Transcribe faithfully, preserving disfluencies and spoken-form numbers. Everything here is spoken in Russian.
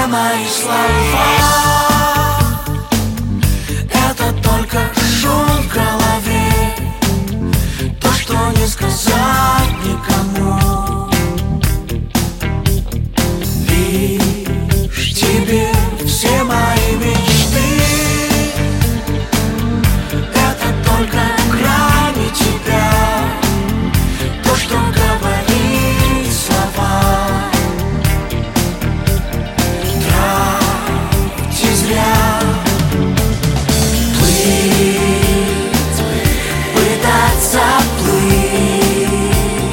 все мои слова — это только шум в голове.